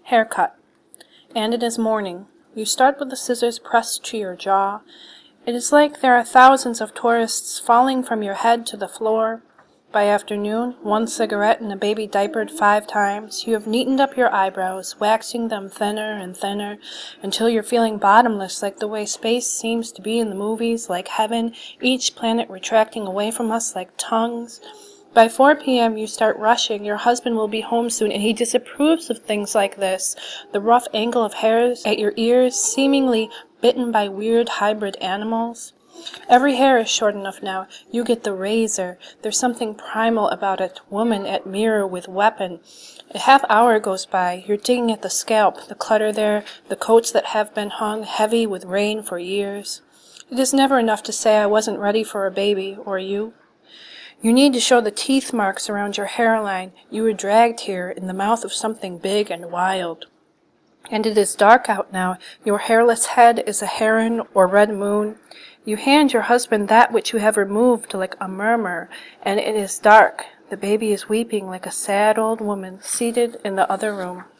Haircut. And it is morning. You start with the scissors pressed to your jaw. It is like there are thousands of tourists falling from your head to the floor. By afternoon, one cigarette and a baby diapered 5 times, you have neatened up your eyebrows, waxing them thinner and thinner, until you're feeling bottomless like the way space seems to be in the movies, like heaven, each planet retracting away from us like tongues. By 4 p.m. you start rushing. Your husband will be home soon, and he disapproves of things like this. The rough angle of hairs at your ears, seemingly bitten by weird hybrid animals. Every hair is short enough now. You get the razor. There's something primal about it. Woman at mirror with weapon. A half hour goes by. You're digging at the scalp, the clutter there, the coats that have been hung heavy with rain for years. It is never enough to say I wasn't ready for a baby, or you. You need to show the teeth marks around your hairline. You were dragged here in the mouth of something big and wild. And it is dark out now. Your hairless head is a heron or red moon. You hand your husband that which you have removed like a murmur, and it is dark. The baby is weeping like a sad old woman seated in the other room.